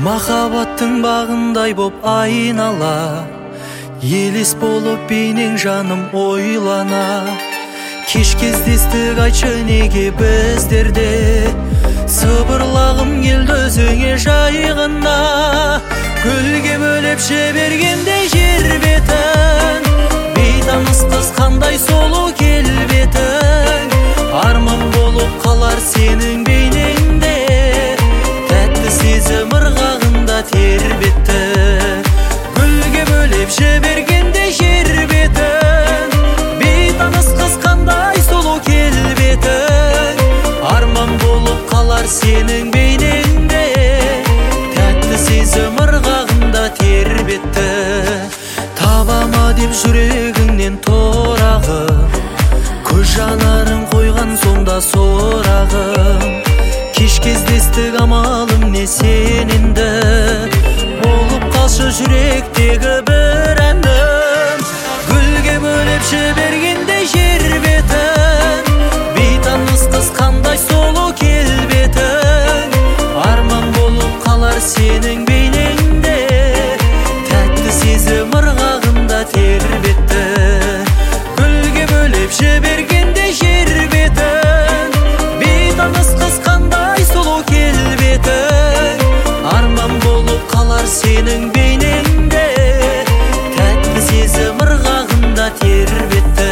Махаббаттың бағындай боп айнала, елес болып бейнең жаным ойлана. Кеш кездестік, айтшы неге біздерде, сыбырлағым келді өзіңе жайғына. Гүлге бөлеп жібергендей жер бетін, бейтаныс қыз қандай сұлу келбетің. Арман болып қалар сенің бейнеңде, тәтті сезім ырғағында тербетті. Гүлге бөлеп жібергендей жер бетін, бейтаныс қыз қандай сұлу келбетің. Арман болып қалар сенің бейнеңде, тәтті сезім ырғағында тербетті. Табама деп жүрегіңнен торағым, көз жанарың қойған сонда сорағым. Кеш кездестік, амалым не сен енді, болып қалшы жүректегі бір әнім. Гүлге бөлеп жібергендей жер бетін, бейтаныс қыз қандай сұлу келбетің. Арман болып қалар сенің бейнеңде, тәтті сезім ырғағында тербетті. Гүлге бөлеп жібергендей жер бетін, бейтаныс қыз қандай сұлу келбетің. Арман болып қалар сенің бейнеңде, тәтті сезім ырғағында тербетті.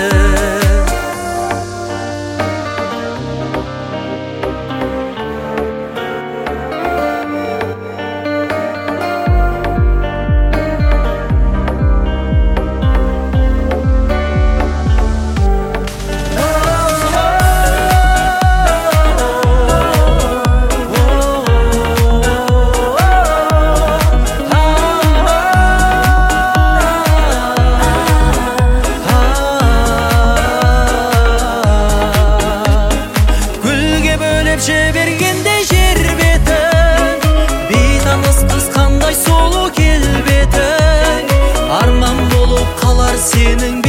Жібергенде жер бетін, бейтаныс қыз қандай сұлу келбетің. Арман болып қалар сенің